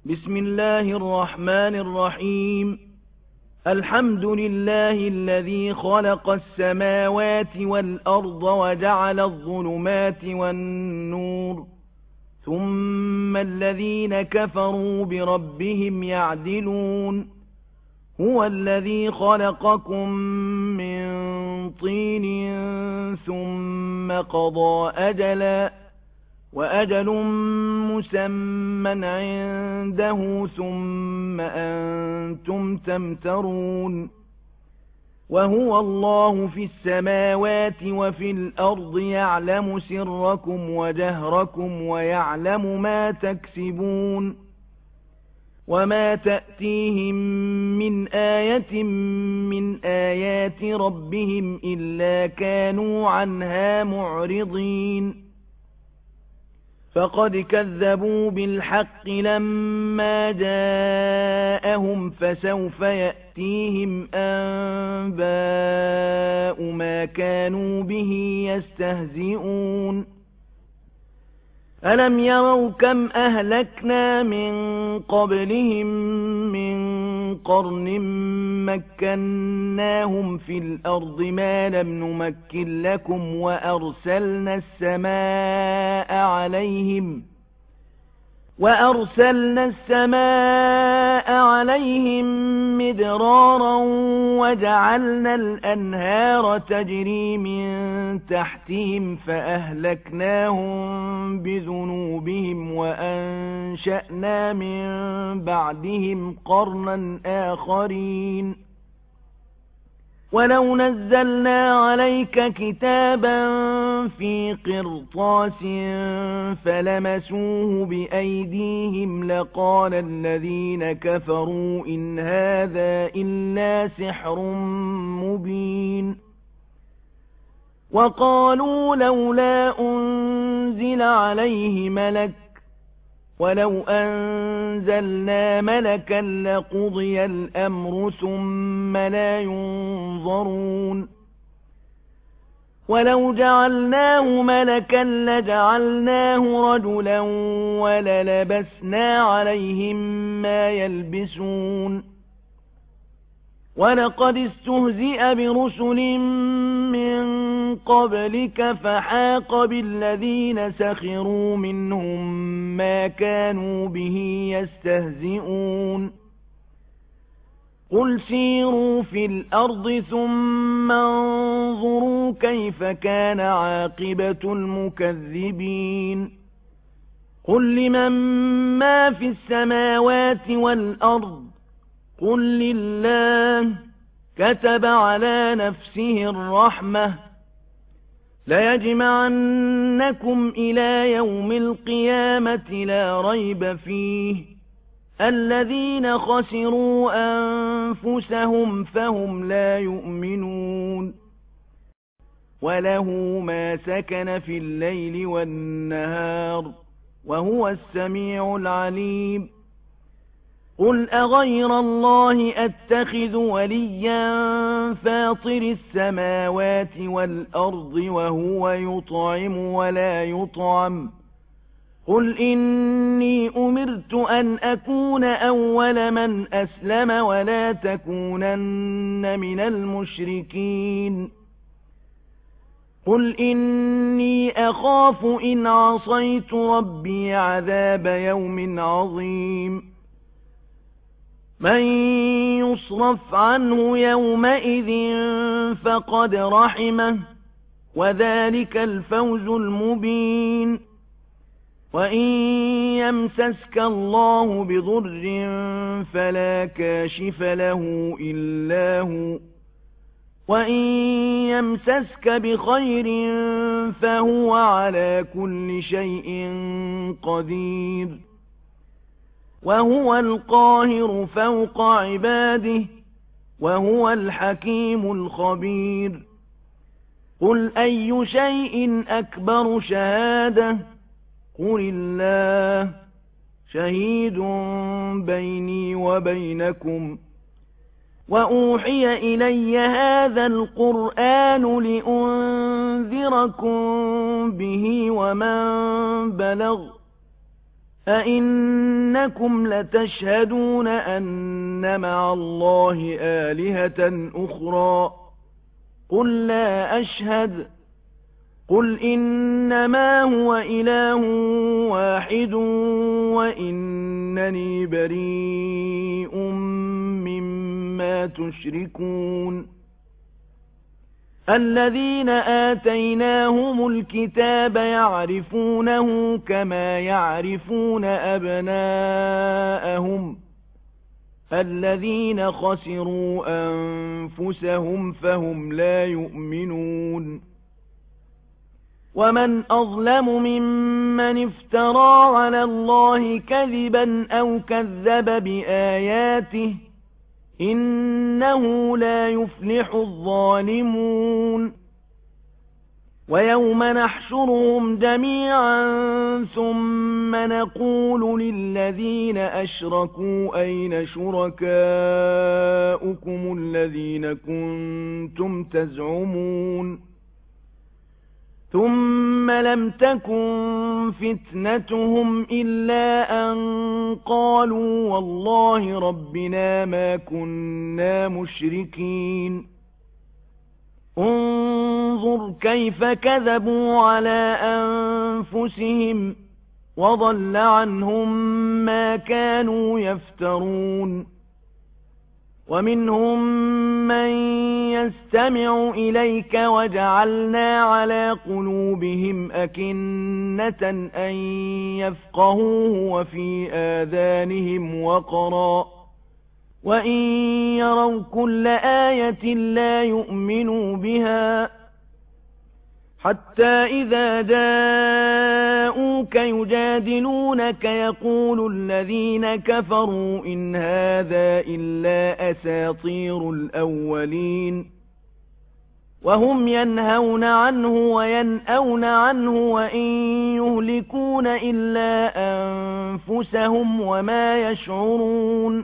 بسم الله الرحمن الرحيم. الحمد لله الذي خلق السماوات والأرض وجعل الظلمات والنور، ثم الذين كفروا بربهم يعدلون. هو الذي خلقكم من طين ثم قضى أجلا، وأجل مسمى عنده، ثم أنتم تمترون. وهو الله في السماوات وفي الأرض، يعلم سركم وجهركم ويعلم ما تكسبون. وما تأتيهم من آية من آيات ربهم إلا كانوا عنها معرضين. فقد كذبوا بالحق لما جاءهم، فسوف يأتيهم أنباء ما كانوا به يستهزئون. ألم يروا كم أهلكنا من قبلهم من قرن مكناهم في الأرض ما لم نمكن لكم، وأرسلنا السماء عليهم مدرارا، وجعلنا الأنهار تجري من تحتهم، فأهلكناهم بذنوبهم وأنشأنا من بعدهم قرنا آخرين. ولو نزلنا عليك كتابا في قرطاس فلمسوه بأيديهم لقال الذين كفروا إن هذا إلا سحر مبين. وقالوا لولا أنزل عليه ملك، ولو أنزلنا ملكا لقضي الأمر ثم لا ينظرون. ولو جعلناه ملكا لجعلناه رجلا وللبسنا عليهم ما يلبسون. ولقد استهزئ برسل من قبلك فحاق بالذين سخروا منهم ما كانوا به يستهزئون. قل سيروا في الأرض ثم انظروا كيف كان عاقبة المكذبين. قل لمن ما في السماوات والأرض، قل لله. كتب على نفسه الرحمة ليجمعنكم إلى يوم القيامة لا ريب فيه، الذين خسروا أنفسهم فهم لا يؤمنون. وله ما سكن في الليل والنهار، وهو السميع العليم. قل أغير الله أتخذ وليا فاطر السماوات والأرض وهو يطعم ولا يطعم. قل إني أمرت أن أكون أول من أسلم ولا تكونن من المشركين. قل إني أخاف إن عصيت ربي عذاب يوم عظيم. من يصرف عنه يومئذ فقد رحمه، وذلك الفوز المبين. وإن يمسسك الله بضر فلا كاشف له إلا هو، وإن يمسسك بخير فهو على كل شيء قدير. وهو القاهر فوق عباده، وهو الحكيم الخبير. قل أي شيء أكبر شهادة؟ قل الله. شهيد بيني وبينكم. وأوحي إلي هذا القرآن لأنذركم به ومن بلغ أئنكم لتشهدون أن مع الله آلهة أخرى قل لا أشهد قل إنما هو إله واحد وإنني بريء مما تشركون الذين آتيناهم الكتاب يعرفونه كما يعرفون أبناءهم الذين خسروا أنفسهم فهم لا يؤمنون ومن أظلم ممن افترى على الله كذبا أو كذب بآياته إنه لا يفلح الظالمون ويوم نحشرهم جميعا ثم نقول للذين أشركوا أين شركاؤكم الذين كنتم تزعمون ثم لم تكن فتنتهم إلا أن قالوا والله ربنا ما كنا مشركين انظر كيف كذبوا على أنفسهم وضل عنهم ما كانوا يفترون ومنهم من يستمع إليك وجعلنا على قلوبهم أكنة أن يفقهوه وفي آذانهم وقرا وإن يروا كل آية لا يؤمنوا بها حتى إذا جاءوك يجادلونك يقول الذين كفروا إن هذا إلا أساطير الأولين وهم ينهون عنه وينأون عنه وإن يهلكون إلا أنفسهم وما يشعرون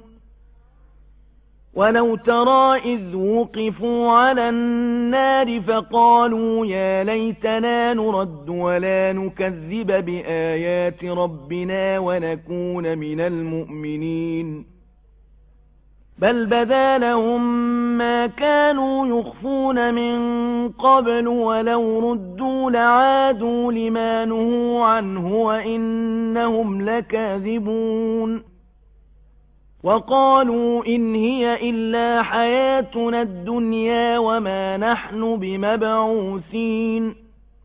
ولو ترى إذ وقفوا على النار فقالوا يا ليتنا نرد ولا نكذب بآيات ربنا ونكون من المؤمنين بل بدا لهم ما كانوا يخفون من قبل ولو ردوا لعادوا لما نهوا عنه وإنهم لكاذبون وقالوا إن هي إلا حياتنا الدنيا وما نحن بمبعوثين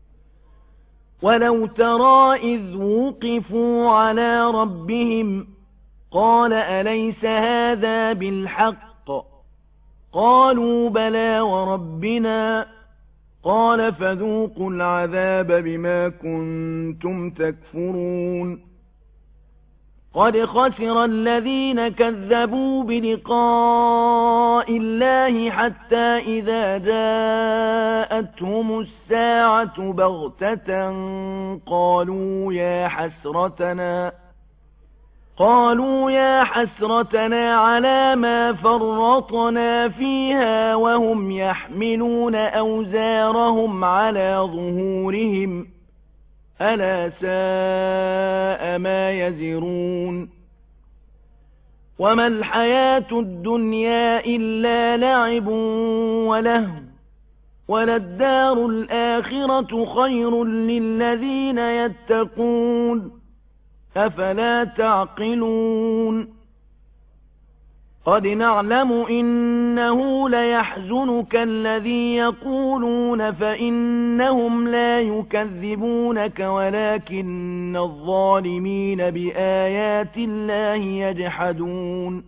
ولو ترى إذ وقفوا على ربهم قال أليس هذا بالحق قالوا بلى وربنا قال فذوقوا العذاب بما كنتم تكفرون قد خسر الذين كذبوا بلقاء الله حتى إذا جاءتهم الساعة بغتة قالوا يا حسرتنا على ما فرطنا فيها وهم يحملون أوزارهم على ظهورهم ألا ساء ما يزرون وما الحياة الدنيا إلا لعب ولهو وللدار الآخرة خير للذين يتقون أفلا تعقلون قد نعلم إنه ليحزنك الذي يقولون فإنهم لا يكذبونك ولكن الظالمين بآيات الله يجحدون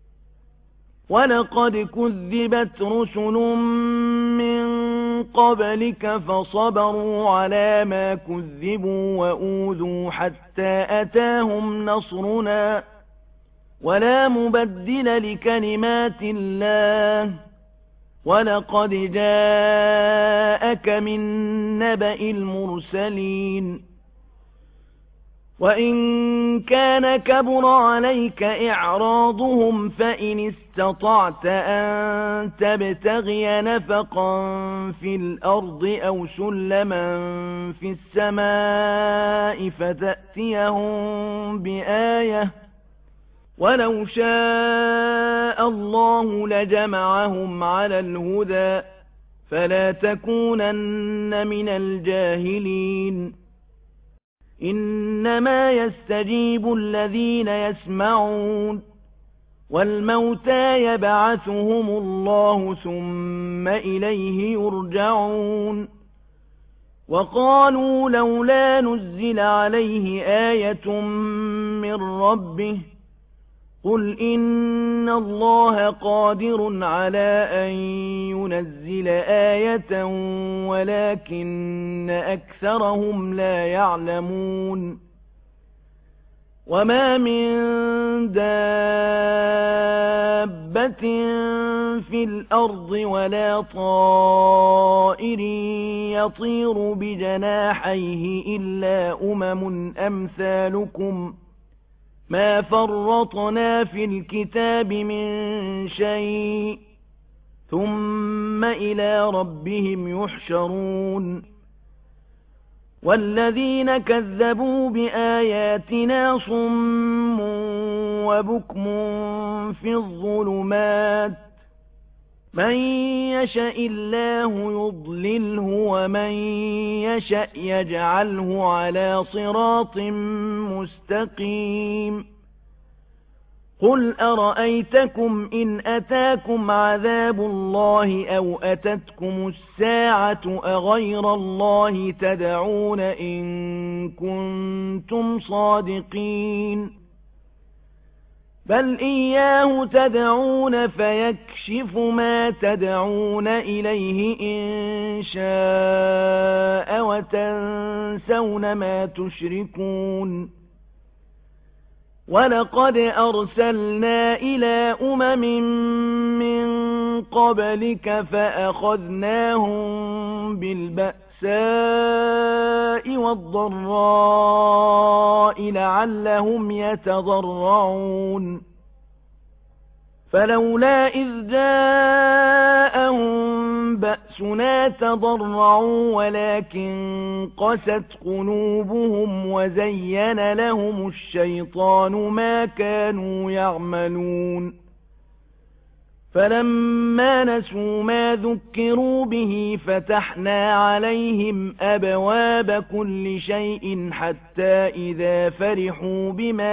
ولقد كذبت رسل من قبلك فصبروا على ما كذبوا وأوذوا حتى أتاهم نصرنا ولا مبدل لكلمات الله ولقد جاءك من نبأ المرسلين وإن كان كبر عليك إعراضهم فإن استطعت أن تبتغي نفقا في الأرض أو سلما في السماء فتأتيهم بآية ولو شاء الله لجمعهم على الهدى فلا تكونن من الجاهلين إنما يستجيب الذين يسمعون والموتى يبعثهم الله ثم إليه يرجعون وقالوا لولا نزل عليه آية من ربه قل إن الله قادر على أن ينزل آية ولكن أكثرهم لا يعلمون وما من دابة في الأرض ولا طائر يطير بجناحيه إلا أمثالكم ما فرطنا في الكتاب من شيء ثم إلى ربهم يحشرون والذين كذبوا بآياتنا صم وبكم في الظلمات من يشاء الله يضلله ومن يشاء يجعله على صراط مستقيم قل أرأيتكم إن أتاكم عذاب الله أو أتتكم الساعة أغير الله تدعون إن كنتم صادقين بل إياه تدعون فيكشف ما تدعون إليه إن شاء وتنسون ما تشركون ولقد أرسلنا إلى من قبلك فأخذناهم بالبأساء والضراء لعلهم يتضرعون فلولا إذ جاءهم بأسنا تضرعوا ولكن قست قلوبهم وزين لهم الشيطان ما كانوا يعملون فلما نسوا ما ذكروا به فتحنا عليهم أبواب كل شيء حتى إذا فرحوا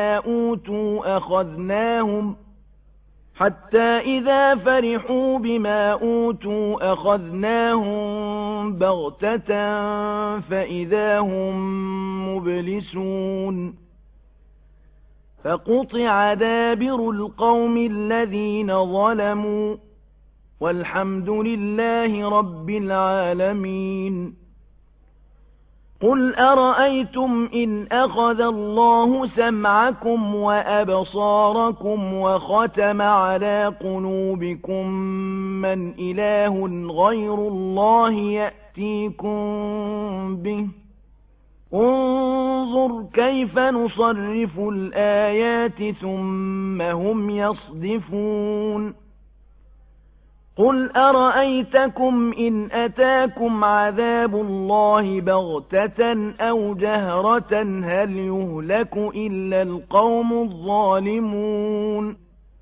بما أوتوا أخذناهم بغتة فإذا هم مبلسون فقطع دابر القوم الذين ظلموا والحمد لله رب العالمين قل أرأيتم إن أخذ الله سمعكم وأبصاركم وختم على قلوبكم من إله غير الله يأتيكم به انظر كيف نصرف الآيات ثم هم يصدفون قل أرأيتكم إن أتاكم عذاب الله بغتة أو جهرة هل يهلك إلا القوم الظالمون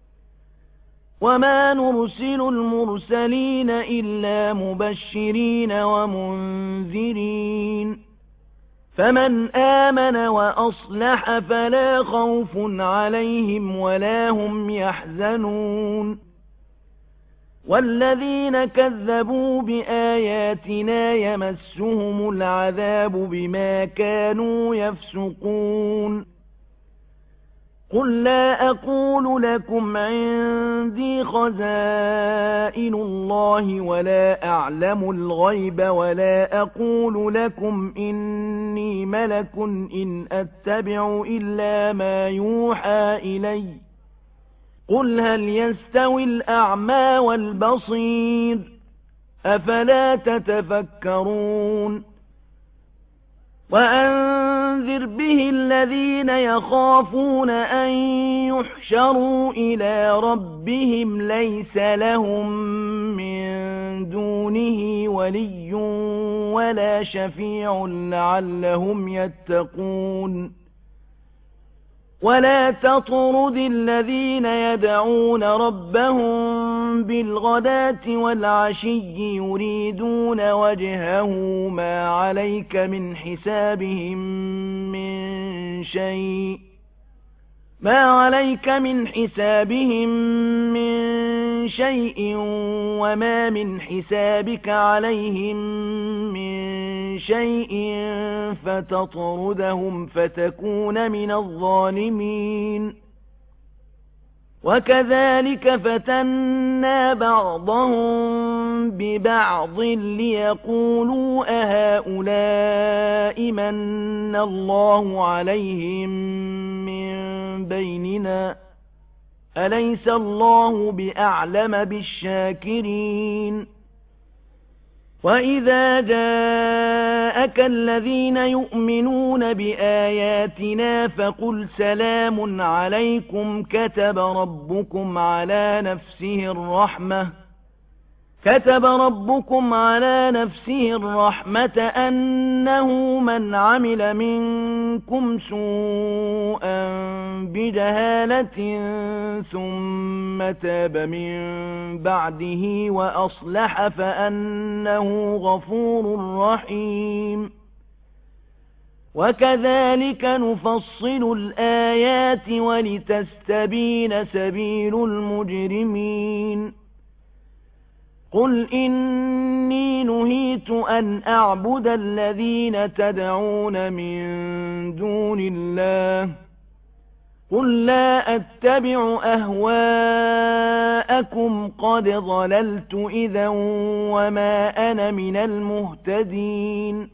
وما نرسل المرسلين إلا مبشرين ومنذرين فمن آمن وأصلح فلا خوف عليهم ولا هم يحزنون والذين كذبوا بآياتنا يمسهم العذاب بما كانوا يفسقون قل لا أقول لكم عندي خزائن الله ولا أعلم الغيب ولا أقول لكم إني ملك إن أتبع إلا ما يوحى إلي قل هل يستوي الأعمى والبصير أفلا تتفكرون وأنذر به الذين يخافون أن يحشروا إلى ربهم ليس لهم من دونه ولي ولا شفيع لعلهم يتقون ولا تطرد الذين يدعون ربهم بالغداة والعشي يريدون وجهه ما عليك من حسابهم من شيء وما من حسابك عليهم من شيء فتطردهم فتكون من الظالمين وكذلك فتنا بعضهم ببعض ليقولوا أهؤلاء من الله عليهم من بيننا أليس الله بأعلم بالشاكرين وإذا جاءك الذين يؤمنون بآياتنا فقل سلام عليكم كتب ربكم على نفسه الرحمة أنه من عمل منكم سوءا بجهالة ثم تاب من بعده وأصلح فأنه غفور رحيم وكذلك نفصل الآيات ولتستبين سبيل المجرمين قل إني نهيت أن أعبد الذين تدعون من دون الله قل لا أتبع أهواءكم قد ضللت إذا وما أنا من المهتدين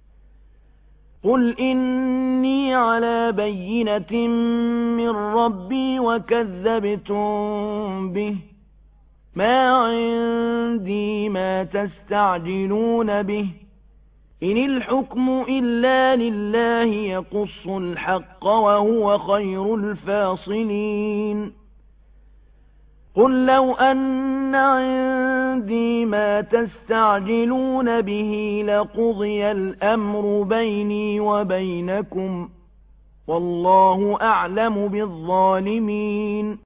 قل إني على بينة من ربي وكذبتم به ما عندي ما تستعجلون به إن الحكم إلا لله يقص الحق وهو خير الفاصلين قل لو أن عندي ما تستعجلون به لقضي الأمر بيني وبينكم والله أعلم بالظالمين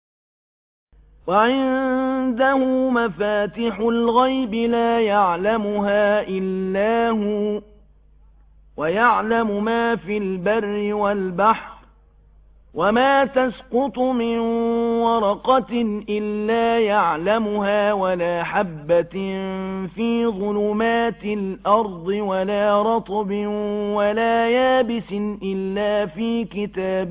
وعنده مفاتح الغيب لا يعلمها إلا هو ويعلم ما في البر والبحر وما تسقط من ورقة إلا يعلمها ولا حبة في ظلمات الأرض ولا رطب ولا يابس إلا في كتاب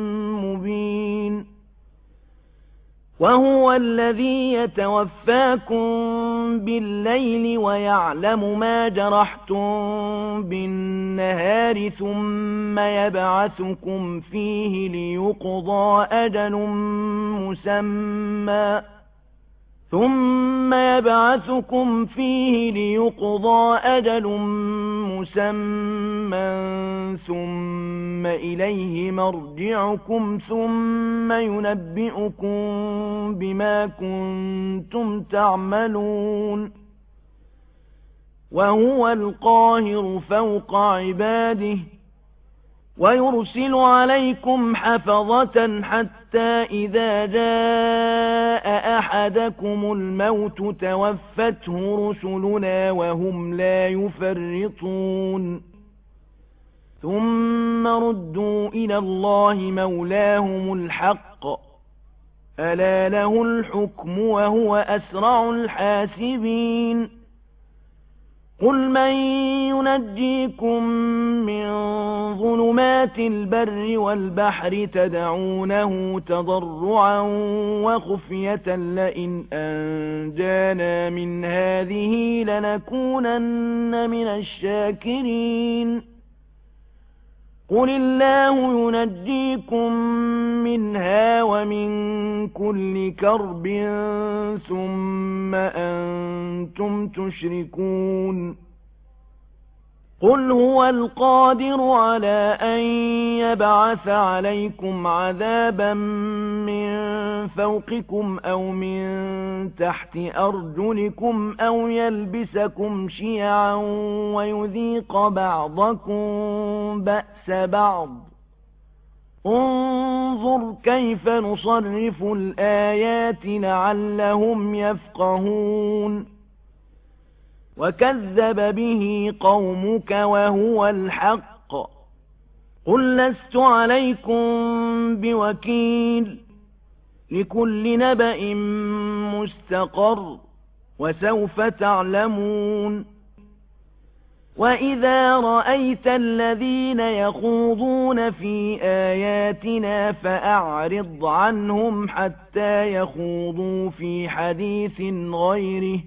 مبين وهو الذي يتوفاكم بالليل ويعلم ما جرحتم بالنهار ثم يبعثكم فيه ليقضى أجل مسمى ثم إليه مرجعكم ثم ينبئكم بما كنتم تعملون وهو القاهر فوق عباده ويرسل عليكم حفظة حتى إذا جاء أحدكم الموت توفته رسلنا وهم لا يفرطون ثم ردوا إلى الله مولاهم الحق ألا له الحكم وهو أسرع الحاسبين قل من ينجيكم من ظلمات البر والبحر تدعونه تضرعا وخفية لئن أنجانا من هذه لنكونن من الشاكرين قل الله ينجيكم منها ومن كل كرب ثم أنتم تشركون قل هو القادر على أن يبعث عليكم عذابا من فوقكم أو من تحت أرجلكم أو يلبسكم شيعا ويذيق بعضكم بأس بعض. انظر كيف نصرف الآيات لعلهم يفقهون. وكذب به قومك وهو الحق. قل لست عليكم بوكيل. لكل نبأ مستقر وسوف تعلمون. وإذا رأيت الذين يخوضون في آياتنا فأعرض عنهم حتى يخوضوا في حديث غيره.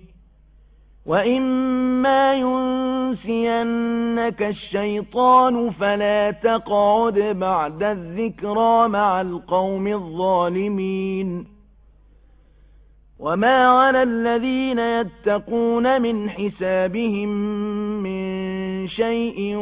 وإما ينسينك الشيطان فلا تقعد بعد الذكرى مع القوم الظالمين. وما على الذين يتقون من حسابهم من شيء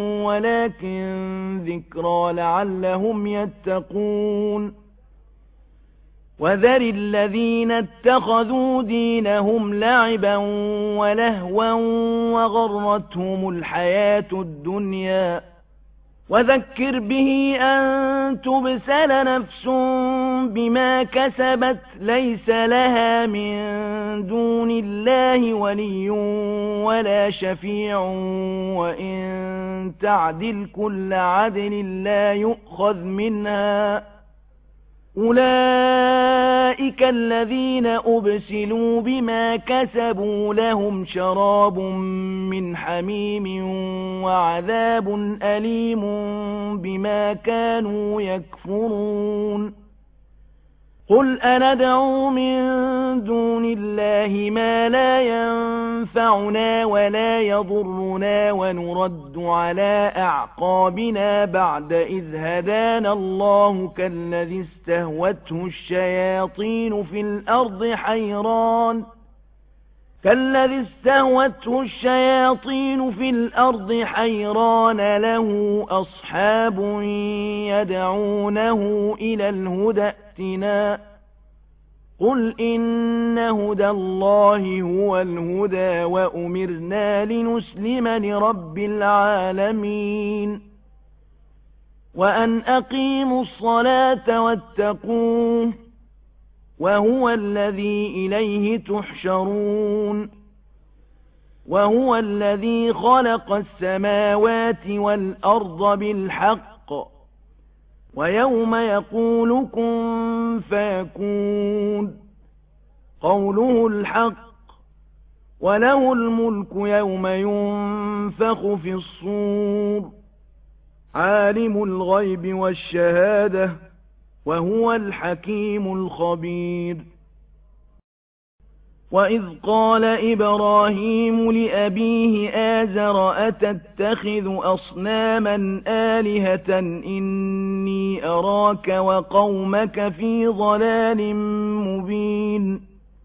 ولكن ذكرى لعلهم يتقون. وذر الذين اتخذوا دينهم لعبا ولهوا وغرتهم الحياة الدنيا. وذكر به أن تبسل نفس بما كسبت ليس لها من دون الله ولي ولا شفيع وإن تعدل كل عدل لا يؤخذ منها. أولئك الذين أبسلوا بما كسبوا لهم شراب من حميم وعذاب أليم بما كانوا يكفرون. قل أندعو من دون الله ما لا ينفعنا ولا يضرنا ونرد على أعقابنا بعد إذ هدانا الله كالذي استهوته الشياطين في الأرض حيران له أصحاب يدعونه إلى الهدى ائتنا. قل إن هدى الله هو الهدى وأمرنا لنسلم لرب العالمين. وأن أقيموا الصلاة واتقوه وهو الذي إليه تحشرون. وهو الذي خلق السماوات والأرض بالحق ويوم يقول كن فيكون قوله الحق. وله الملك يوم ينفخ في الصور. عالم الغيب والشهادة وهو الحكيم الخبير. وإذ قال إبراهيم لأبيه آزر أتتخذ أصناما آلهة إني أراك وقومك في ضلال مبين.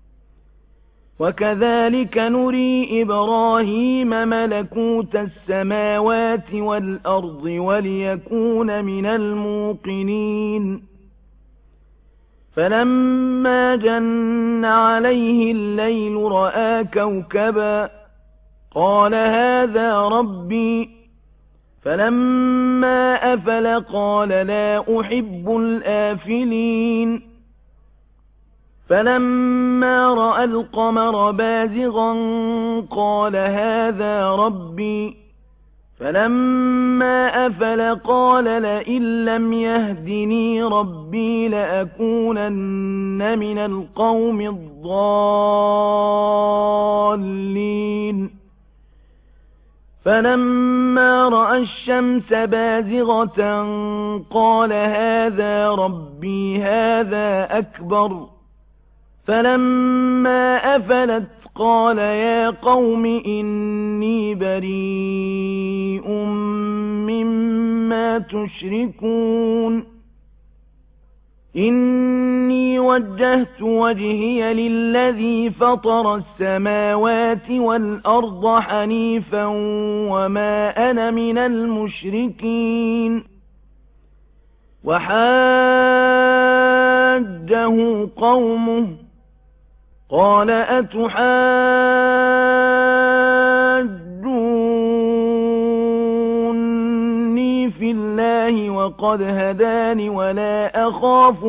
وكذلك نري إبراهيم ملكوت السماوات والأرض وليكون من الموقنين. فلما جن عليه الليل رأى كوكبا قال هذا ربي. فلما أفل قال لا أحب الآفلين. فلما رأى القمر بازغا قال هذا ربي. فلما أفل قال لئن لم يهدني ربي لأكونن من القوم الضالين. فلما رأى الشمس بازغة قال هذا ربي هذا أكبر. فلما أفلت قال يا قوم إني بريء مما تشركون. إني وجهت وجهي للذي فطر السماوات والأرض حنيفا وما أنا من المشركين وحاجه قومه قال أتحاجوني في الله وقد هداني ولا أخاف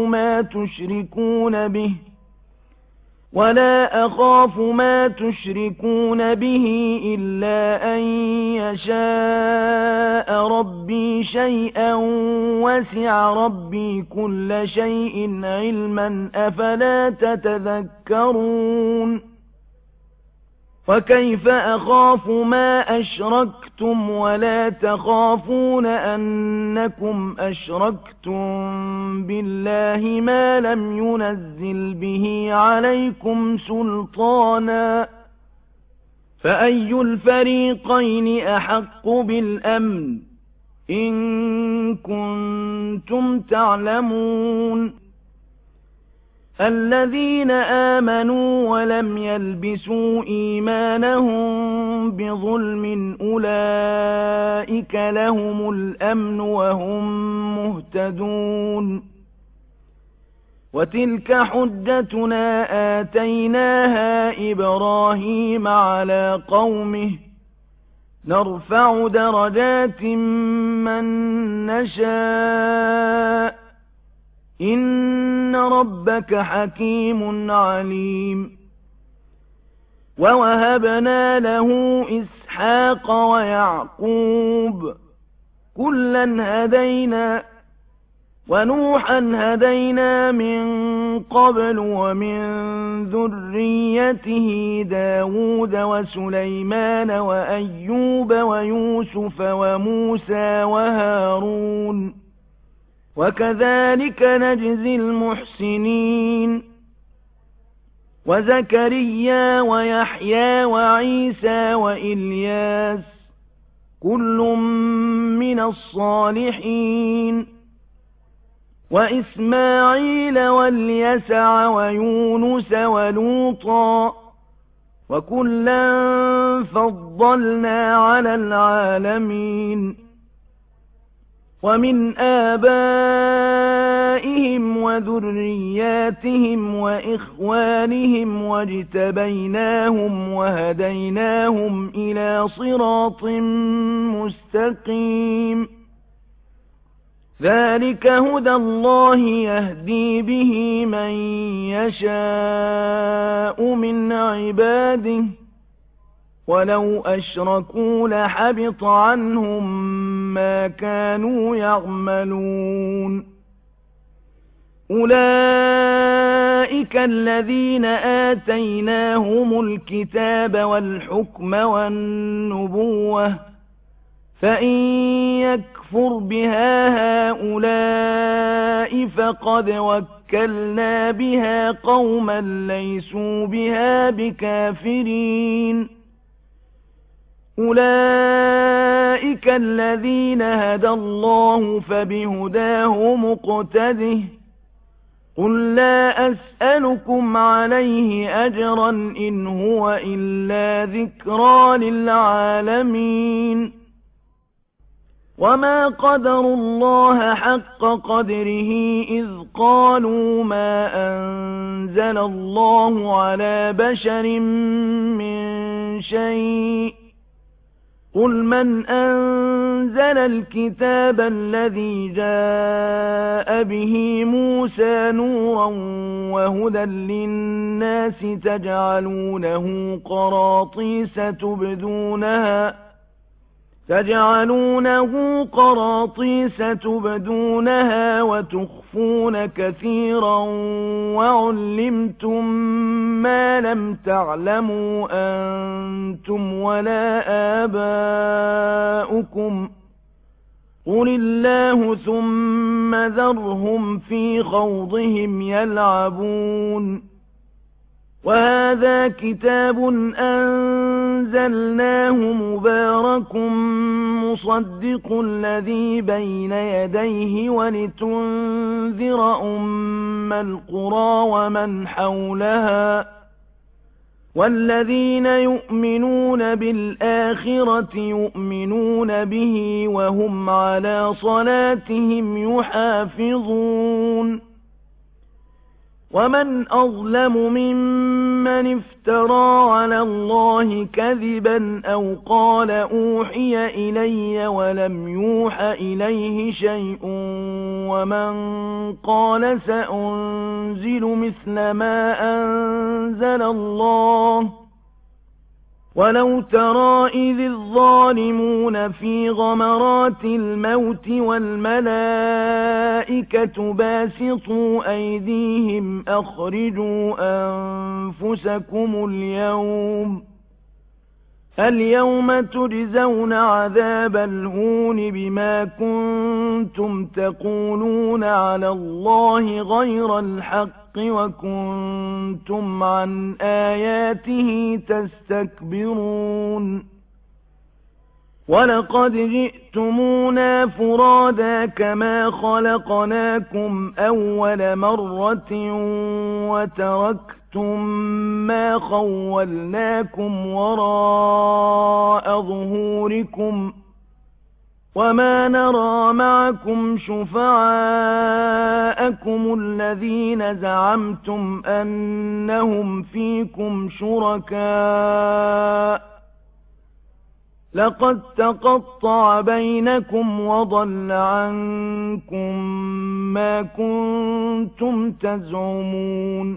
ما تشركون به إلا أن يشاء ربي شيئا وسع ربي كل شيء علما أفلا تتذكرون وكيف أخاف ما أشركتم ولا تخافون أنكم أشركتم بالله ما لم ينزل به عليكم سلطانا فأي الفريقين أحق بالأمن إن كنتم تعلمون الذين آمنوا ولم يلبسوا إيمانهم بظلم أولئك لهم الأمن وهم مهتدون وتلك حجتنا آتيناها إبراهيم على قومه نرفع درجات من نشاء إن ربك حكيم عليم ووهبنا له إسحاق ويعقوب كلا هدينا ونوحا هدينا من قبل ومن ذريته داود وسليمان وأيوب ويوسف وموسى وهارون وكذلك نجزي المحسنين وزكريا ويحيى وعيسى وإلياس كل من الصالحين وإسماعيل واليسع ويونس ولوطا وكلا فضلنا على العالمين ومن آبائهم وذرياتهم وإخوانهم واجتبيناهم وهديناهم إلى صراط مستقيم ذلك هدى الله يهدي به من يشاء من عباده ولو أشركوا لحبط عنهم ما كانوا يعملون أولئك الذين آتيناهم الكتاب والحكم والنبوة فإن يكفر بها هؤلاء فقد وكلنا بها قوما ليسوا بها بكافرين أولئك الذين هدى الله فبهداه مقتده قل لا أسألكم عليه أجرا إن هو إلا ذكرى للعالمين وما قدروا الله حق قدره إذ قالوا ما أنزل الله على بشر من شيء قل من أنزل الكتاب الذي جاء به موسى نورا وهدى للناس تجعلونه قراطيس تبدونها وتخفون كثيرا وعلمتم ما لم تعلموا أنتم ولا آباؤكم قل الله ثم ذرهم في خوضهم يلعبون وهذا كتاب أنزلناه مبارك مصدق الذي بين يديه ولتنذر القرى ومن حولها والذين يؤمنون بالآخرة يؤمنون به وهم على صلاتهم يحافظون ومن أظلم ممن افترى على الله كذبا أو قال أوحي إلي ولم يوح إليه شيء ومن قال سأنزل مثل ما أنزل الله ولو ترى إذ الظالمون في غمرات الموت والملائكة باسطوا أيديهم أخرجوا أنفسكم اليوم تجزون عذاب الهون بما كنتم تقولون على الله غير الحق وكنتم عن آياته تستكبرون ولقد جئتمونا فرادا كما خلقناكم أول مرة وتركتم ما خولناكم وراء ظهوركم وما نرى معكم شفعاءكم الذين زعمتم أنهم فيكم شركاء لقد تقطع بينكم وضل عنكم ما كنتم تزعمون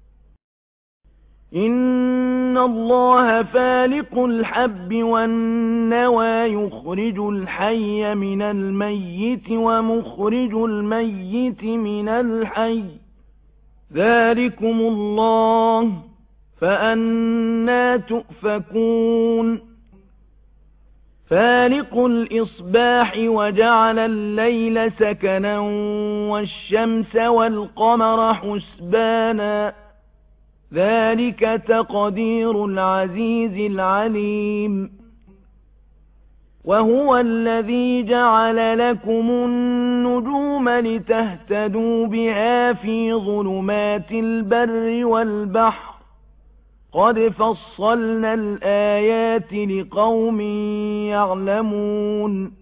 إن الله فالق الحب والنوى يخرج الحي من الميت ومخرج الميت من الحي ذلكم الله فأنى تؤفكون فالق الإصباح وجعل الليل سكنا والشمس والقمر حسبانا ذلك تقدير العزيز العليم وهو الذي جعل لكم النجوم لتهتدوا بها في ظلمات البر والبحر قد فصلنا الآيات لقوم يعلمون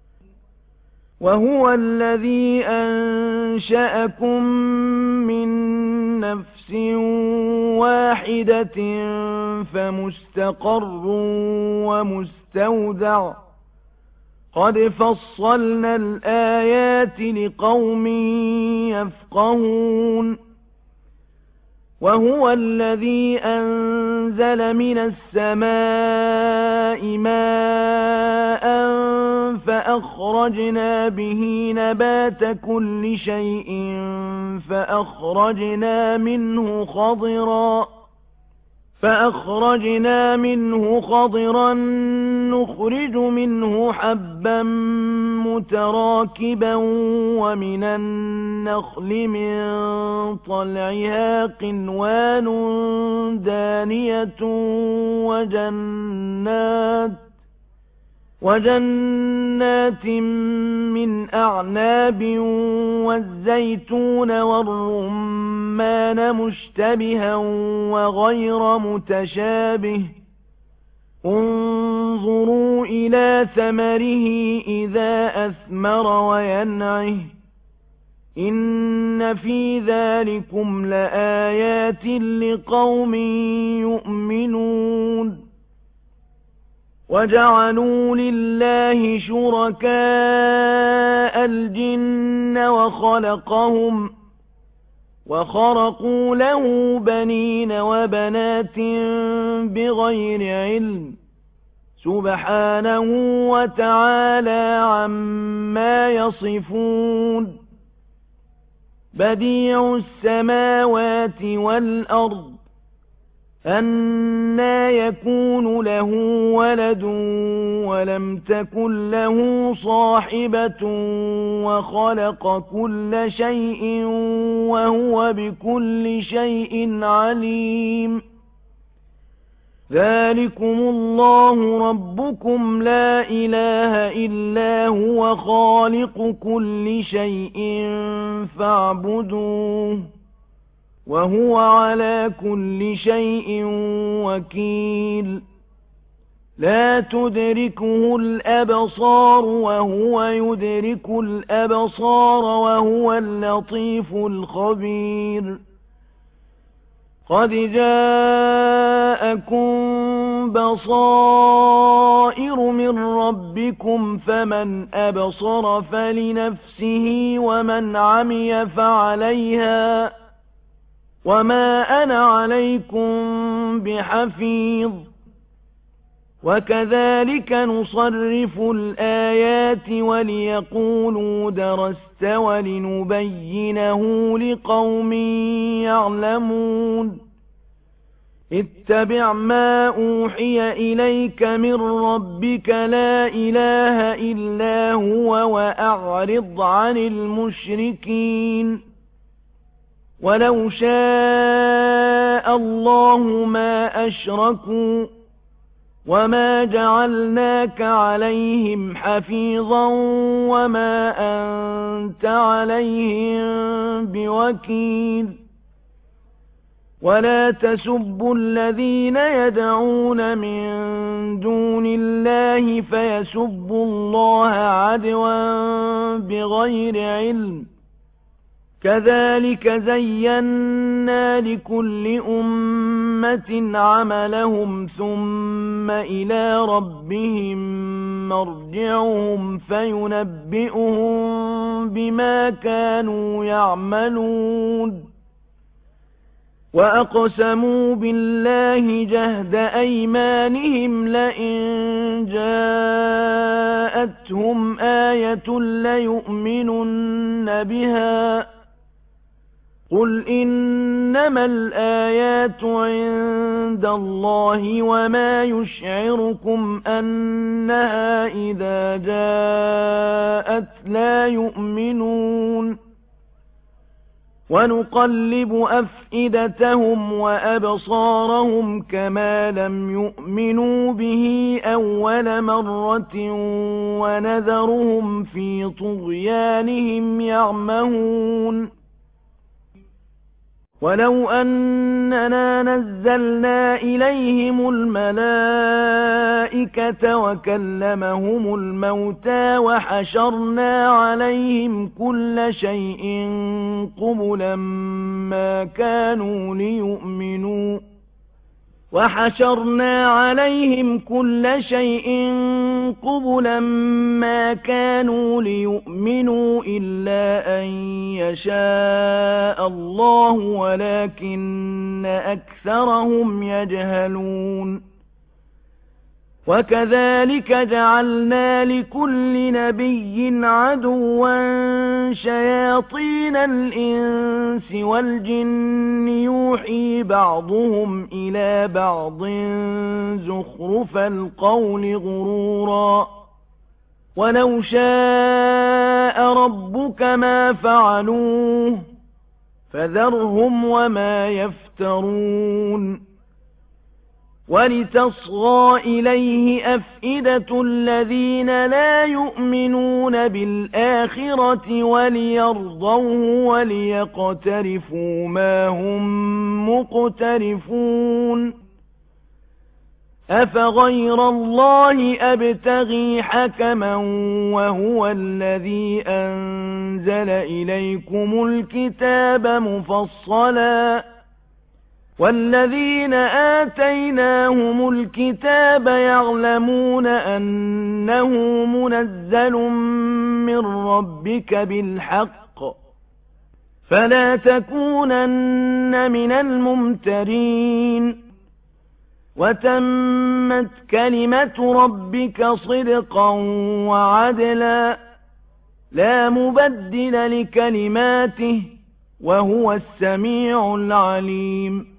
وهو الذي أنشأكم من نفس واحدة فمستقر ومستودع قد فصلنا الآيات لقوم يفقهون وهو الذي أنزل من السماء ماء فأخرجنا به نبات كل شيء فأخرجنا منه خضرا نخرج منه حبا متراكبا ومن النخل من طلعها قنوان دانية وجنات من أعناب والزيتون والرمان مشتبها وغير متشابه انظروا إلى ثمره إذا أثمر وينعه إن في ذلكم لآيات لقوم يؤمنون وجعلوا لله شركاء الجن وخرقوا له بنين وبنات بغير علم سبحانه وتعالى عما يصفون بديع السماوات والأرض أنى يكون له ولد ولم تكن له صاحبة وخلق كل شيء وهو بكل شيء عليم ذلكم الله ربكم لا إله إلا هو خالق كل شيء فاعبدوه وهو على كل شيء وكيل لا تدركه الأبصار وهو يدرك الأبصار وهو اللطيف الخبير قد جاءكم بصائر من ربكم فمن أبصر فلنفسه ومن عمي فعليها وما أنا عليكم بحفيظ وكذلك نصرف الآيات وليقولوا درست ولنبينه لقوم يعلمون اتبع ما أوحي إليك من ربك لا إله إلا هو وأعرض عن المشركين ولو شاء الله ما أشركوا وما جعلناك عليهم حفيظا وما أنت عليهم بوكيل ولا تسبوا الذين يدعون من دون الله فيسبوا الله عدوا بغير علم كذلك زينا لكل أمة عملهم ثم إلى ربهم مرجعهم فينبئهم بما كانوا يعملون وأقسموا بالله جهد أيمانهم لئن جاءتهم آية ليؤمنن بها قل إنما الآيات عند الله وما يشعركم أنها إذا جاءت لا يؤمنون ونقلب أفئدتهم وأبصارهم كما لم يؤمنوا به أول مرة ونذرهم في طغيانهم يعمهون ولو أننا نزلنا إليهم الملائكة وكلمهم الموتى وحشرنا عليهم كل شيء قبلا ما كانوا ليؤمنوا إلا أن يشاء الله ولكن أكثرهم يجهلون وكذلك جعلنا لكل نبي عدوا شياطين الإنس والجن يوحي بعضهم إلى بعض زخرف القول غرورا ولو شاء ربك ما فعلوه فذرهم وما يفترون ولتصغى إليه أفئدة الذين لا يؤمنون بالآخرة وليرضوه وليقترفوا ما هم مقترفون أفغير الله أبتغي حكما وهو الذي أنزل إليكم الكتاب مفصلا والذين آتيناهم الكتاب يعلمون أنه منزل من ربك بالحق فلا تكونن من الممترين وتمت كلمة ربك صدقا وعدلا لا مبدل لكلماته وهو السميع العليم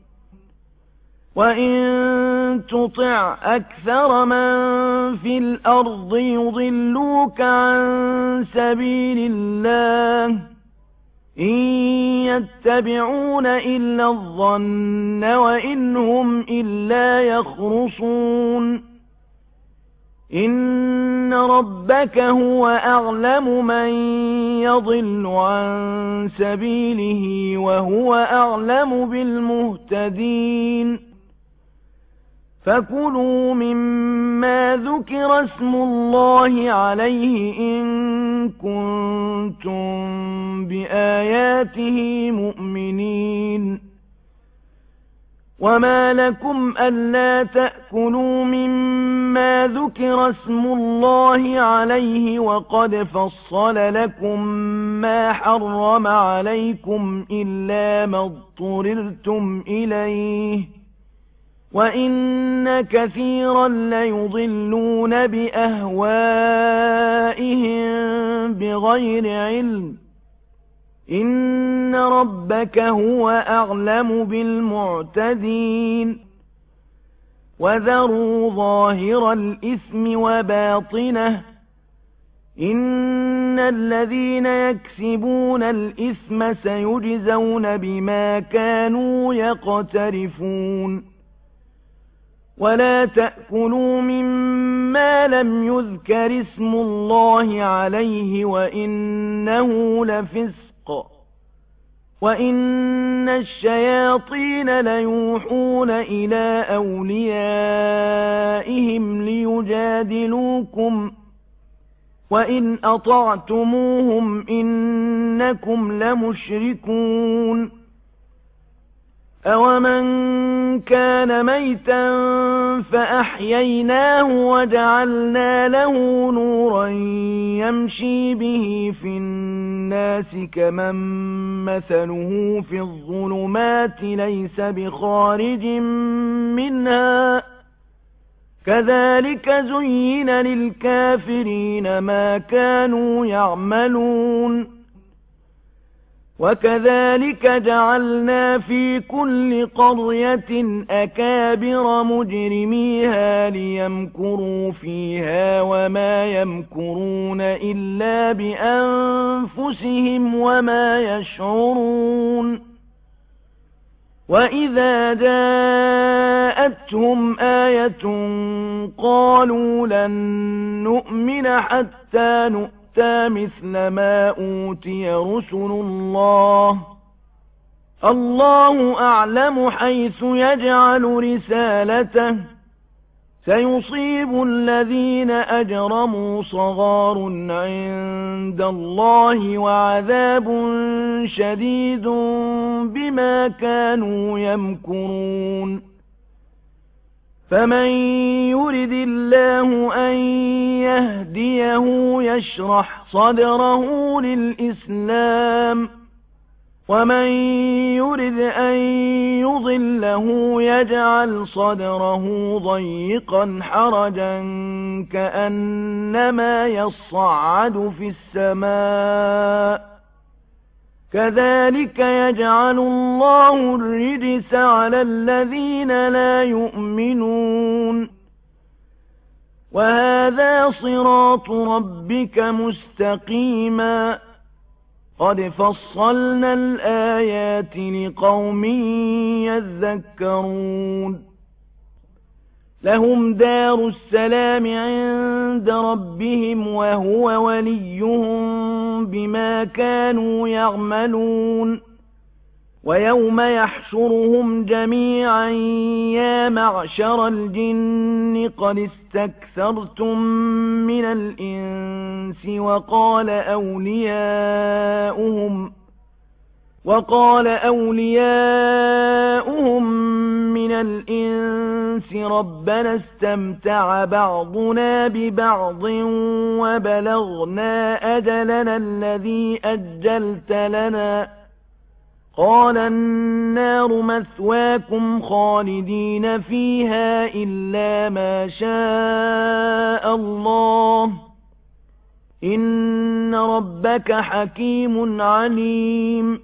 وإن تطع أكثر من في الأرض يضلوك عن سبيل الله إن يتبعون إلا الظن وإن هم إلا يخرصون إن ربك هو أعلم من يضل عن سبيله وهو أعلم بالمهتدين فكلوا مما ذكر اسم الله عليه إن كنتم بآياته مؤمنين وما لكم ألا تأكلوا مما ذكر اسم الله عليه وقد فصل لكم ما حرم عليكم إلا ما اضطررتم إليه وإن كثيرا ليضلون بأهوائهم بغير علم إن ربك هو أعلم بالمعتدين وذروا ظاهر الإثم وباطنه إن الذين يكسبون الإثم سيجزون بما كانوا يقترفون ولا تأكلوا مما لم يذكر اسم الله عليه وإنه لفسق وإن الشياطين ليوحون إلى أوليائهم ليجادلوكم وإن أطعتموهم إنكم لمشركون أومن كان ميتا فأحييناه وجعلنا له نورا يمشي به في الناس كمن مثله في الظلمات ليس بخارج منها كذلك زين للكافرين ما كانوا يعملون وكذلك جعلنا في كل قرية أكابر مجرميها ليمكروا فيها وما يمكرون إلا بأنفسهم وما يشعرون وإذا جاءتهم آية قالوا لن نؤمن حتى نؤمن مثل ما أوتي رسل الله أعلم حيث يجعل رسالته سيصيب الذين أجرموا صغار عند الله وعذاب شديد بما كانوا يمكرون فمن يرد الله أن يهديه يشرح صدره للإسلام ومن يرد أن يضله يجعل صدره ضيقا حرجا كأنما يصعد في السماء كذلك يجعل الله الرجس على الذين لا يؤمنون وهذا صراط ربك مستقيما قد فصلنا الآيات لقوم يذكرون لهم دار السلام عند ربهم وهو وليهم بما كانوا يعملون ويوم يحشرهم جميعا يا معشر الجن قد استكثرتم من الإنس وقال أولياؤهم من الإنس ربنا استمتع بعضنا ببعض وبلغنا أجلنا الذي أجلت لنا قال النار مثواكم خالدين فيها إلا ما شاء الله إن ربك حكيم عليم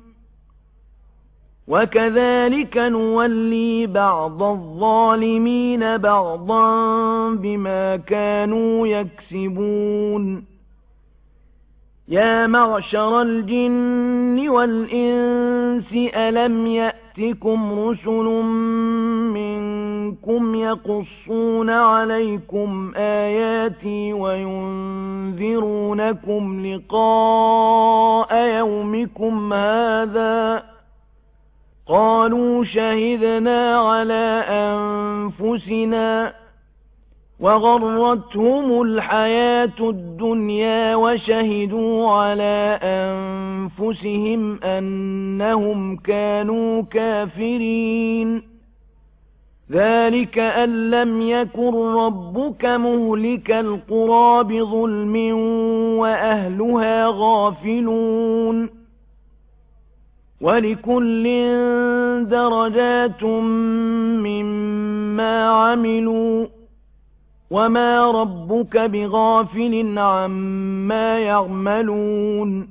وكذلك نولي بعض الظالمين بعضا بما كانوا يكسبون يا معشر الجن والإنس ألم يأتكم رسل منكم يقصون عليكم آياتي وينذرونكم لقاء يومكم هذا قالوا شهدنا على أنفسنا وغرتهم الحياة الدنيا وشهدوا على أنفسهم أنهم كانوا كافرين ذلك أن لم يكن ربك مهلك القرى بظلم وأهلها غافلون ولكل درجات مما عملوا وما ربك بغافل عما يعملون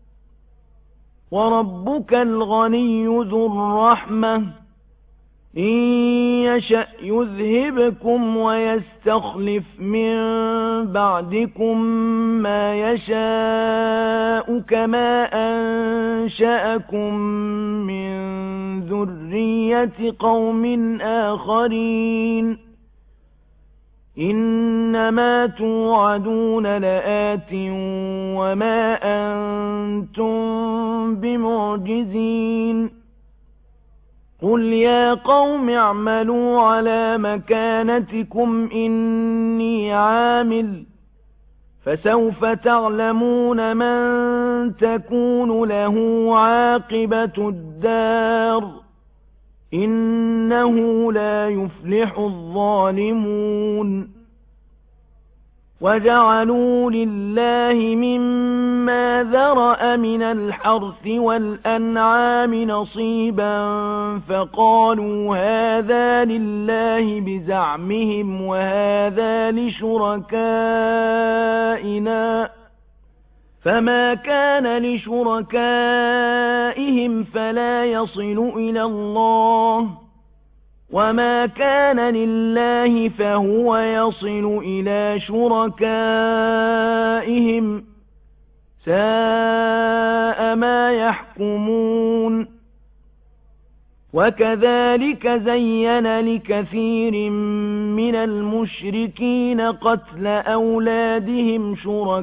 وربك الغني ذو الرحمة إن يشأ يذهبكم ويستخلف من بعدكم ما يشاء كما أنشأكم من ذرية قوم آخرين إنما توعدون لآت وما أنتم بمعجزين قل يا قوم اعملوا على مكانتكم إني عامل فسوف تعلمون من تكون له عاقبة الدار إنه لا يفلح الظالمون وجعلوا لله مما ذرأ من الحرث والأنعام نصيبا فقالوا هذا لله بزعمهم وهذا لشركائنا فما كان لشركائهم فلا يصل إلى الله وما كان لله فهو يصل إلى شركائهم ساء ما يحكمون وكذلك زين لكثير من المشركين قتل أولادهم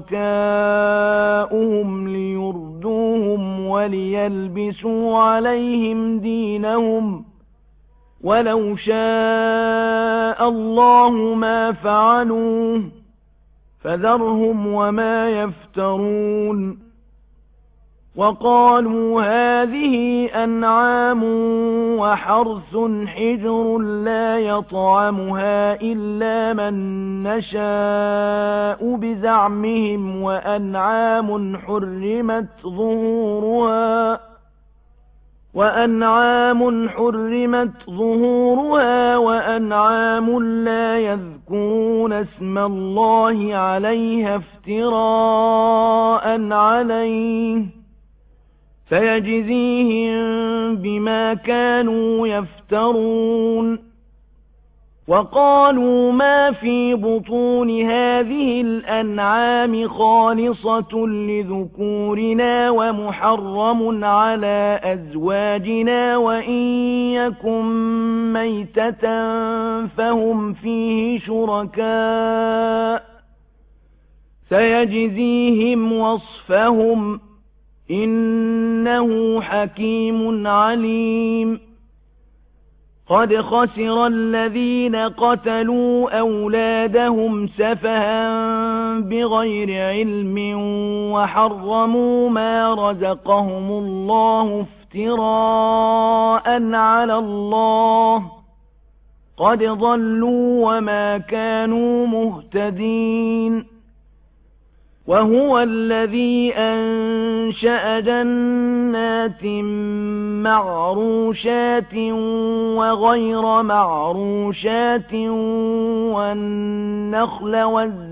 شركاؤهم ليردوهم وليلبسوا عليهم دينهم ولو شاء الله ما فعلوه فذرهم وما يفترون وقالوا هذه أنعام وحرث حجر لا يطعمها إلا من نشاء بزعمهم وأنعام حرمت ظهورها وأنعام لا يذكرون اسم الله عليها افتراء عليه فيجزيهم بما كانوا يفترون وقالوا ما في بطون هذه الأنعام خالصة لذكورنا ومحرم على أزواجنا وإن يكن ميتة فهم فيه شركاء سيجزيهم وصفهم إنه حكيم عليم قد خسر الذين قتلوا أولادهم سفها بغير علم وحرموا ما رزقهم الله افتراء على الله قد ضلوا وما كانوا مهتدين وهو الذي أنشأ جنات معروشات وغير معروشات والنخل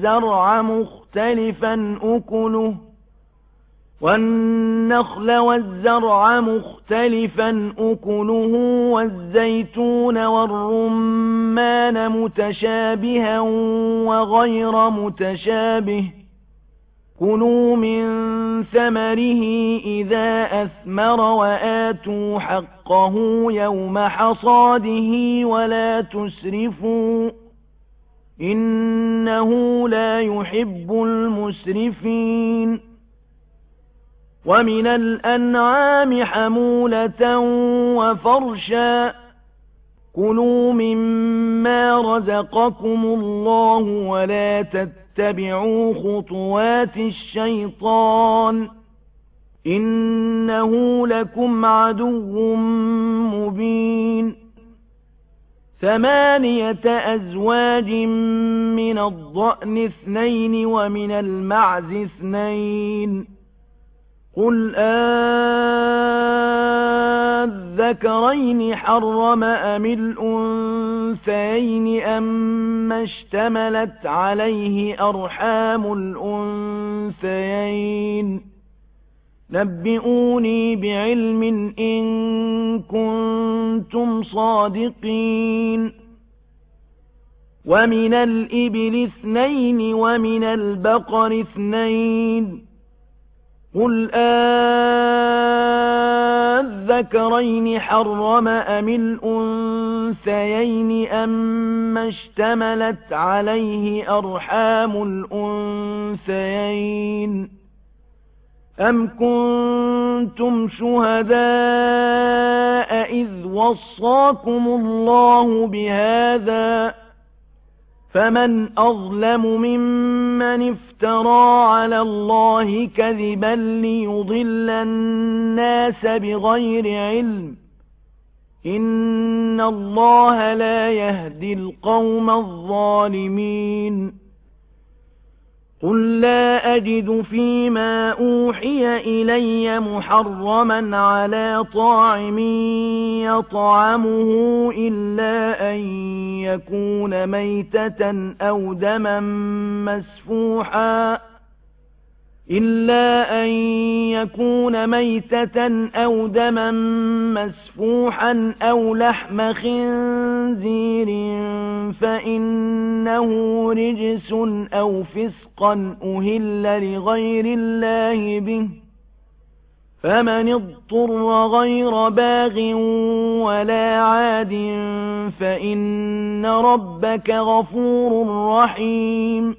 والزرع مختلفا أكله والزيتون والرمان متشابها وغير متشابه كلوا من ثمره إذا أثمر وآتوا حقه يوم حصاده ولا تسرفوا إنه لا يحب المسرفين ومن الأنعام حمولة وفرشا كلوا مما رزقكم الله ولا تتبعوا خطوات الشيطان إنه لكم عدو مبين 8 أزواج من الضأن 2 ومن المعز 2 قل أذكرين حرم أم الأنثيين أما اشتملت عليه أرحام الأنثيين نبئوني بعلم إن كنتم صادقين ومن الإبل 2 ومن البقر 2 قل أذكرين حرم أم الأنثيين أما اشتملت عليه أرحام الأنثيين أم كنتم شهداء إذ وصاكم الله بهذا فمن أظلم ممن افترى على الله كذبا ليضل الناس بغير علم إن الله لا يهدي القوم الظالمين قل لا أجد فيما أوحي إلي محرما على طاعم يطعمه إلا أن يكون ميتة أو دما مسفوحا أو لحم خنزير فإنه رجس أو فسقا أهل لغير الله به فمن اضطر غير باغ ولا عاد فإن ربك غفور رحيم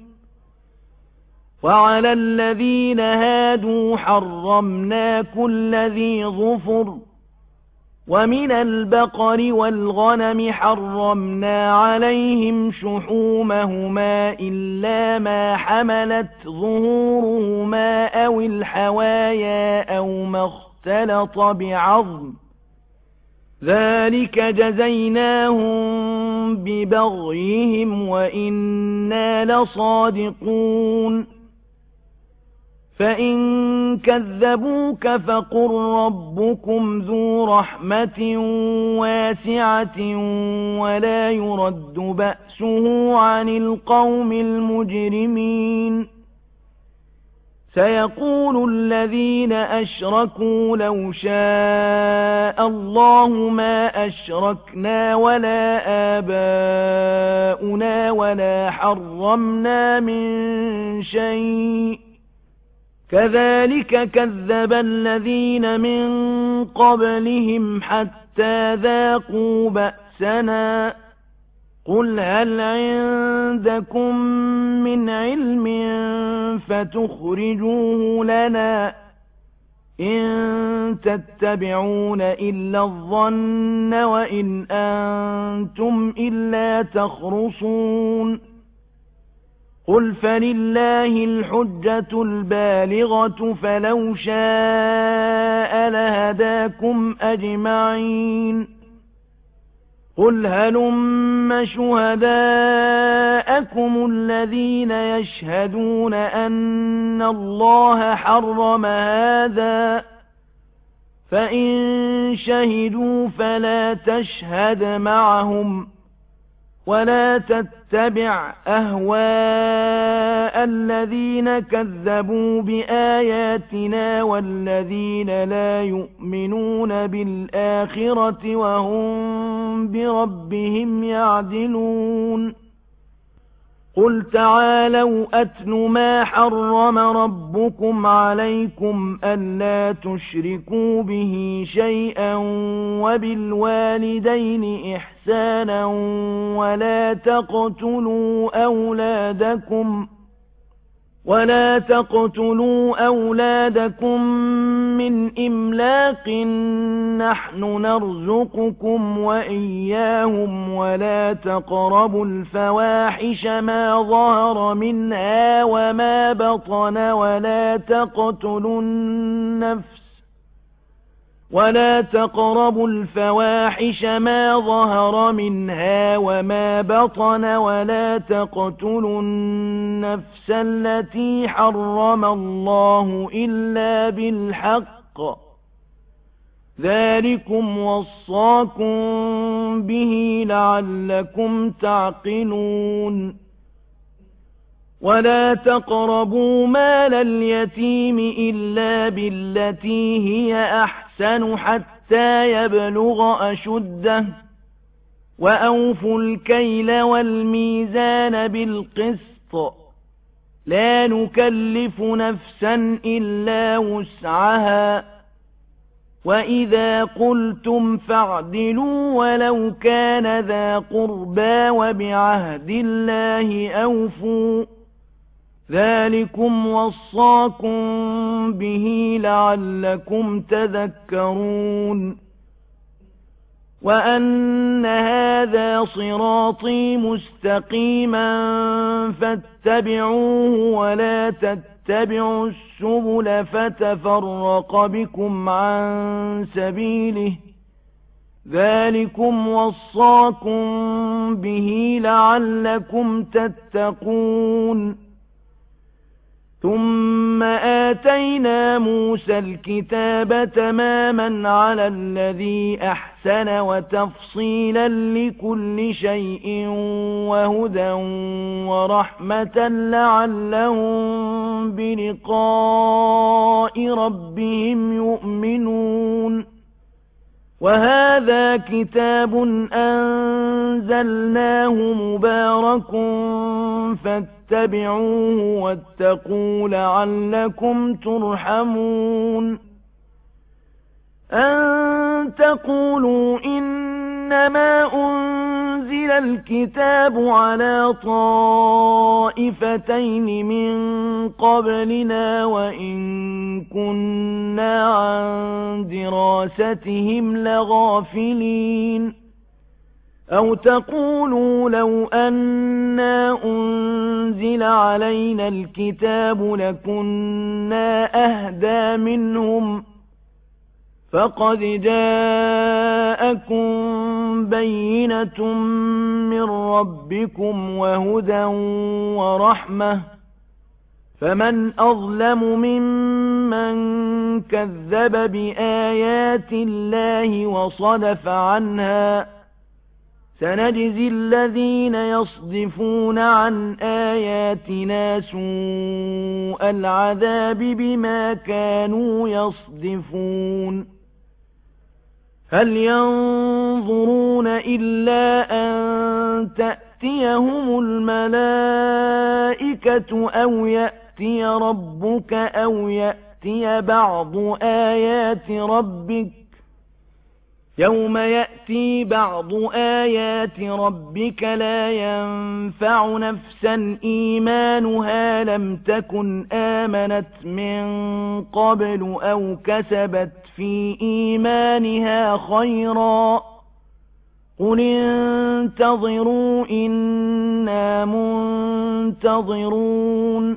وعلى الذين هادوا حرمنا كل ذي ظفر ومن البقر والغنم حرمنا عليهم شحومهما إلا ما حملت ظهورهما أو الحوايا أو ما اختلط بعظم ذلك جزيناهم ببغيهم وإنا لصادقون فإن كذبوك فقل ربكم ذو رحمة واسعة ولا يرد بأسه عن القوم المجرمين سيقول الذين أشركوا لو شاء الله ما أشركنا ولا آباؤنا ولا حرمنا من شيء كذلك كذب الذين من قبلهم حتى ذاقوا بأسنا قل هل عندكم من علم فتخرجوه لنا إن تتبعون إلا الظن وإن أنتم إلا تخرصون قل فلله الحجة البالغة فلو شاء لهداكم أجمعين قل هلم شهداءكم الذين يشهدون أن الله حرم هذا فإن شهدوا فلا تشهد معهم ولا تتبع أهواء الذين كذبوا بآياتنا والذين لا يؤمنون بالآخرة وهم بربهم يعدلون قل تعالوا أتل ما حرم ربكم عليكم ألا تشركوا به شيئا وبالوالدين إحسانا ولا تقتلوا أولادكم من إملاق نحن نرزقكم وإياهم ولا تقربوا الفواحش ما ظهر منها وما بطن ولا تقربوا الفواحش ما ظهر منها وما بطن ولا تقتلوا النفس التي حرم الله إلا بالحق ذلكم وصاكم به لعلكم تعقلون ولا تقربوا مال اليتيم إلا بالتي هي أحسن حتى يبلغ أشده وأوفوا الكيل والميزان بالقسط لا نكلف نفسا إلا وسعها وإذا قلتم فاعدلوا ولو كان ذا قربى وبعهد الله أوفوا ذلكم وصاكم به لعلكم تذكرون وأن هذا صراطي مستقيما فاتبعوه ولا تتبعوا السبل فتفرق بكم عن سبيله ذلكم وصاكم به لعلكم تتقون ثم آتينا موسى الكتاب تماما على الذي أحسن وتفصيلا لكل شيء وهدى ورحمة لعلهم بلقاء ربهم يؤمنون وهذا كتاب أنزلناه مبارك فاتبعوه واتقوا لعلكم ترحمون أن تقولوا إنما أنزل الكتاب على طائفتين من قبلنا وإن كنا عن دراستهم لغافلين أو تقولوا لو أنا أنزل علينا الكتاب لكنا أهدى منهم فقد جاءكم بينة من ربكم وهدى ورحمة فمن أظلم ممن كذب بآيات الله وصدف عنها سنجزي الذين يصدفون عن آياتنا سوء العذاب بما كانوا يصدفون هل ينظرون إلا أن تأتيهم الملائكة أو يأتي ربك أو يأتي بعض آيات ربك يوم يأتي بعض آيات ربك لا ينفع نفسا إيمانها لم تكن آمنت من قبل أو كسبت في إيمانها خيرا قل انتظروا إنا منتظرون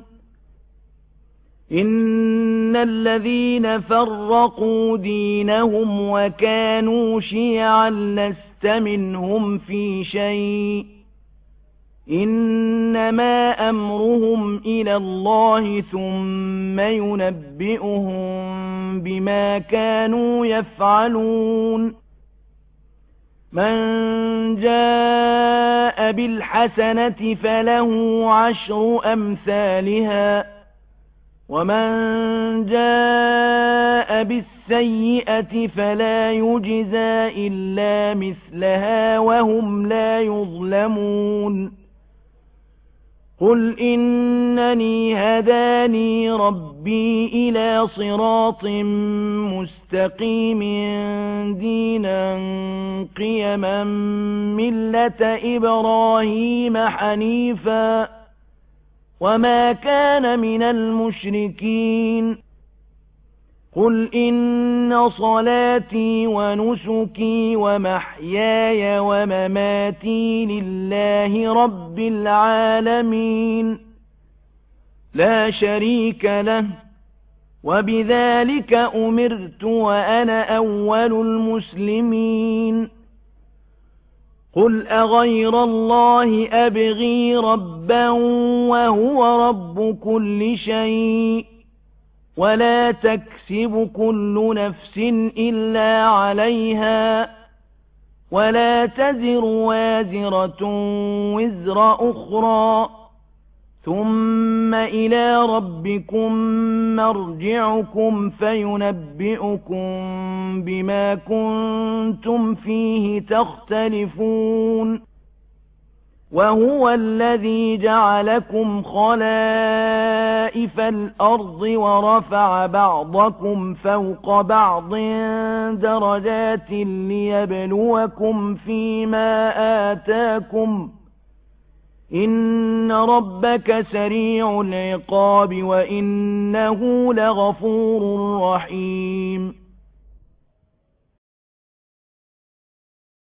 إن الذين فرقوا دينهم وكانوا شيعا لست منهم في شيء إنما أمرهم إلى الله ثم ينبئهم بما كانوا يفعلون من جاء بالحسنة فله 10 أمثالها ومن جاء بالسيئة فلا يجزى إلا مثلها وهم لا يظلمون قل إنني هداني ربي إلى صراط مستقيم دينا قيما ملة إبراهيم حنيفا وما كان من المشركين قل إن صلاتي ونسكي ومحياي ومماتي لله رب العالمين لا شريك له وبذلك أمرت وأنا أول المسلمين قل أغير الله أبغي ربا وهو رب كل شيء ولا تكسب كل نفس إلا عليها ولا تزر وازرة وزر أخرى ثم إلى ربكم مرجعكم فينبئكم بما كنتم فيه تختلفون وهو الذي جعلكم خلائف الأرض ورفع بعضكم فوق بعض درجات ليبلوكم فيما آتاكم إن ربك سريع العقاب وإنه لغفور رحيم